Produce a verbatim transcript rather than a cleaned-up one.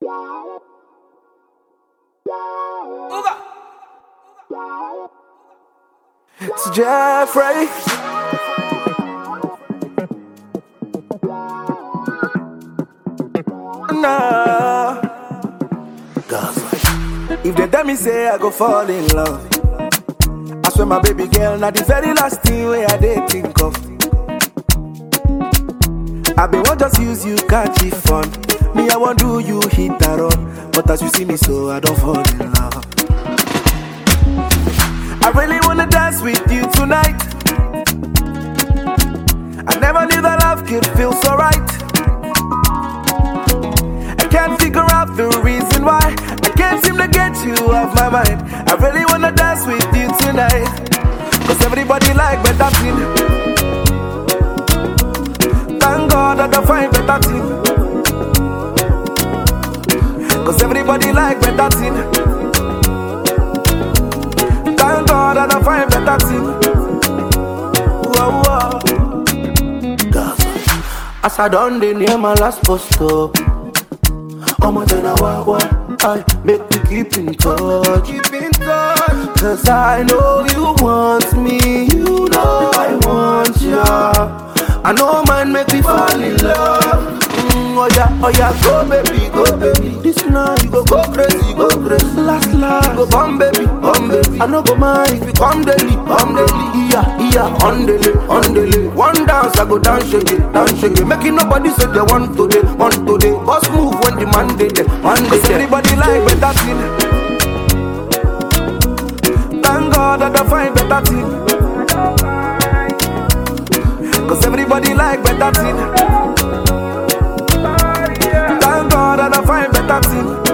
It's Jeffrey. Nah. If they tell me say I go fall in love, I swear my baby girl, not the very last thing where I did think of. I been want just use you, catch it fun. Me, I want do you hit that run. But as you see me, so I don't fall in love. I really wanna dance with you tonight. I never knew that love could feel so right. I can't figure out the reason why I can't seem to get you off my mind. I really wanna dance with you tonight. Cause everybody like better thing. Thank God I can find better thing. Cause everybody like better thing. Thank God I can find better thing. Whoa, whoa. As I done the near my last post up, I'm a ten hour one. I make me keep in touch, keep in touch. Cause I know you want me, you know I want ya. I know mine make me fall in love. Mm, oh yeah, oh yeah, go baby, go baby. This night you go go crazy, go crazy. Last last, go bum baby, bum baby. I know go mind if you come daily, come daily. Yeah, yeah, on daily, on daily. One dance I go dance shake it, dance shake it. Making nobody say they want today, want today. Boss move when the man did it, man did it. Everybody like better thing. Thank God that I find better thing. Cause everybody like better thing. Thank God that I find better thing.